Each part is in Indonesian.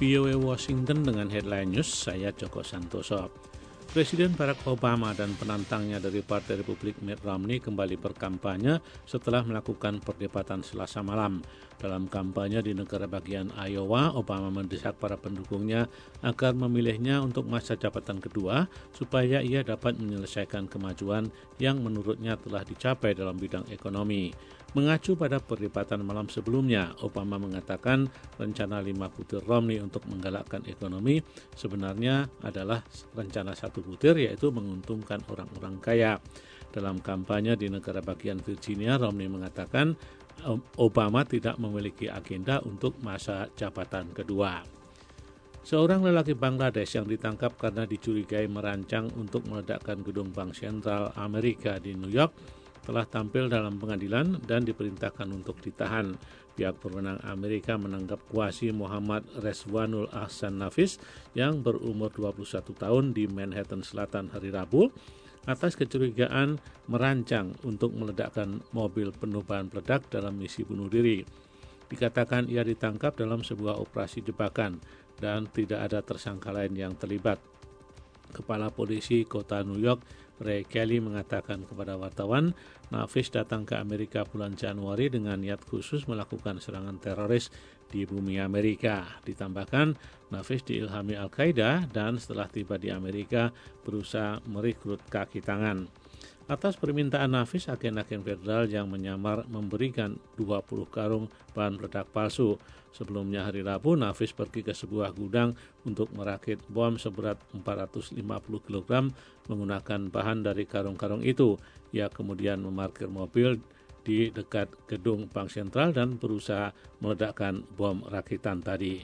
VOA Washington dengan headline news, saya Joko Santoso. Presiden Barack Obama dan penantangnya dari Partai Republik Mitt Romney kembali berkampanye setelah melakukan perdebatan Selasa malam. Dalam kampanye di negara bagian Iowa, Obama mendesak para pendukungnya agar memilihnya untuk masa jabatan kedua supaya ia dapat menyelesaikan kemajuan yang menurutnya telah dicapai dalam bidang ekonomi. Mengacu pada perdebatan malam sebelumnya, Obama mengatakan rencana 5 butir Romney untuk menggalakkan ekonomi sebenarnya adalah rencana 1 butir, yaitu menguntungkan orang-orang kaya. Dalam kampanye di negara bagian Virginia, Romney mengatakan Obama tidak memiliki agenda untuk masa jabatan kedua. Seorang lelaki Bangladesh yang ditangkap karena dicurigai merancang untuk meledakkan gedung Bank Sentral Amerika di New York telah tampil dalam pengadilan dan diperintahkan untuk ditahan. Pihak berwenang Amerika menangkap Qasim Muhammad Rezwanul Ahsan Nafis yang berumur 21 tahun di Manhattan Selatan hari Rabu atas kecurigaan merancang untuk meledakkan mobil penuh bahan peledak dalam misi bunuh diri. Dikatakan ia ditangkap dalam sebuah operasi jebakan dan tidak ada tersangka lain yang terlibat. Kepala Polisi Kota New York, Ray Kelly, mengatakan kepada wartawan, Nafis datang ke Amerika bulan Januari dengan niat khusus melakukan serangan teroris di bumi Amerika. Ditambahkan, Nafis diilhami Al-Qaeda dan setelah tiba di Amerika berusaha merekrut kaki tangan. Atas permintaan Nafis, agen-agen federal yang menyamar memberikan 20 karung bahan peledak palsu. Sebelumnya hari Rabu, Nafis pergi ke sebuah gudang untuk merakit bom seberat 450 kg menggunakan bahan dari karung-karung itu. Ia kemudian memarkir mobil di dekat gedung Bank Sentral dan berusaha meledakkan bom rakitan tadi.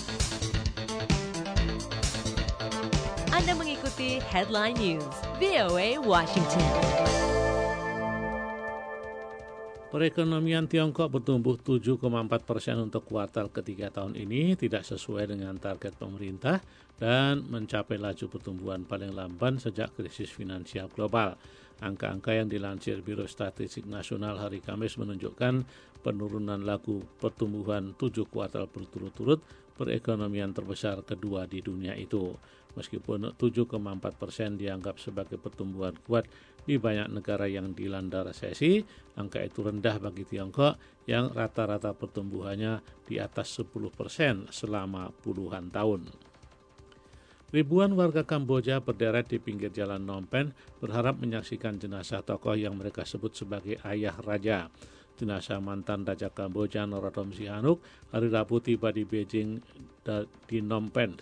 Anda mengikuti Headline News, VOA Washington. Perekonomian Tiongkok bertumbuh 7,4% untuk kuartal ketiga tahun ini, tidak sesuai dengan target pemerintah dan mencapai laju pertumbuhan paling lamban sejak krisis finansial global. Angka-angka yang dilansir Biro Statistik Nasional hari Kamis menunjukkan penurunan laju pertumbuhan 7 kuartal berturut-turut perekonomian terbesar kedua di dunia itu. Meskipun 7,4% dianggap sebagai pertumbuhan kuat di banyak negara yang dilanda resesi, angka itu rendah bagi Tiongkok yang rata-rata pertumbuhannya di atas 10% selama puluhan tahun. Ribuan warga Kamboja berderet di pinggir jalan Phnom Penh berharap menyaksikan jenazah tokoh yang mereka sebut sebagai ayah raja. Jenazah mantan Raja Kamboja Norodom Sihanouk hari Rabu tiba di Beijing di Phnom Penh.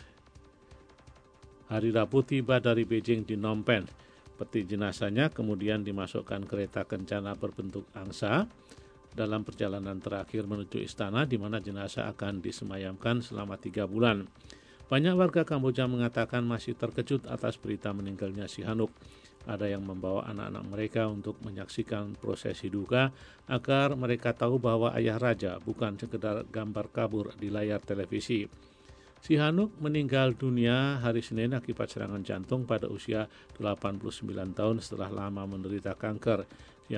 Dari Beijing di Phnom Penh. Peti jenazahnya kemudian dimasukkan kereta kencana berbentuk angsa dalam perjalanan terakhir menuju istana di mana jenazah akan disemayamkan selama 3 bulan. Banyak warga Kamboja mengatakan masih terkejut atas berita meninggalnya Sihanouk. Ada yang membawa anak-anak mereka untuk menyaksikan prosesi duka agar mereka tahu bahwa ayah raja bukan sekedar gambar kabur di layar televisi. Sihanouk meninggal dunia hari Senin akibat serangan jantung pada usia 89 tahun setelah lama menderita kanker.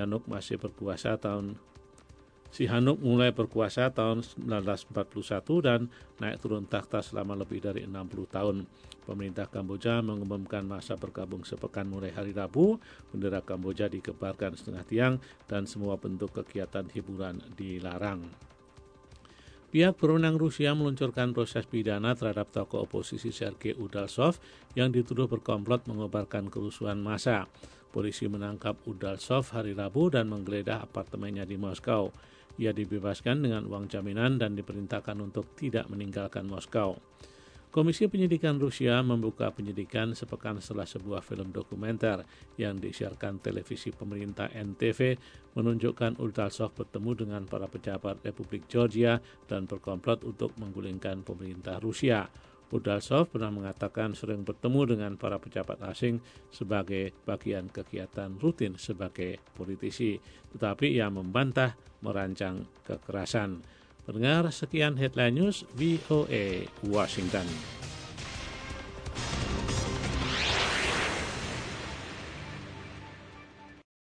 Sihanouk mulai berkuasa tahun 1941 dan naik turun takhta selama lebih dari 60 tahun. Pemerintah Kamboja mengumumkan masa bergabung sepekan mulai hari Rabu. Bendera Kamboja dikebarkan setengah tiang dan semua bentuk kegiatan hiburan dilarang. Pihak berwenang Rusia meluncurkan proses pidana terhadap tokoh oposisi Sergei Udaltsov yang dituduh berkomplot mengobarkan kerusuhan massa. Polisi menangkap Udaltsov hari Rabu dan menggeledah apartemennya di Moskow. Ia dibebaskan dengan uang jaminan dan diperintahkan untuk tidak meninggalkan Moskow. Komisi Penyidikan Rusia membuka penyidikan sepekan setelah sebuah film dokumenter yang disiarkan televisi pemerintah NTV menunjukkan Udaltsov bertemu dengan para pejabat Republik Georgia dan berkomplot untuk menggulingkan pemerintah Rusia. Udaltsov pernah mengatakan sering bertemu dengan para pejabat asing sebagai bagian kegiatan rutin sebagai politisi, tetapi ia membantah merancang kekerasan. Pendengar, sekian Headline News VOA Washington.